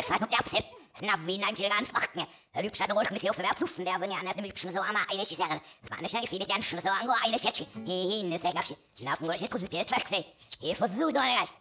fat op japsit. Na wie naim silgan frachten. Lyp scha rolch mis auf verpsuffen, der wenn ja net mit schon so ama eine sagen. Meine Chef die ganz schon so ango eine Schätze. Hin, ne sag abschied. Na, wo ich kurz jetzt weg sei. Ich versuch doch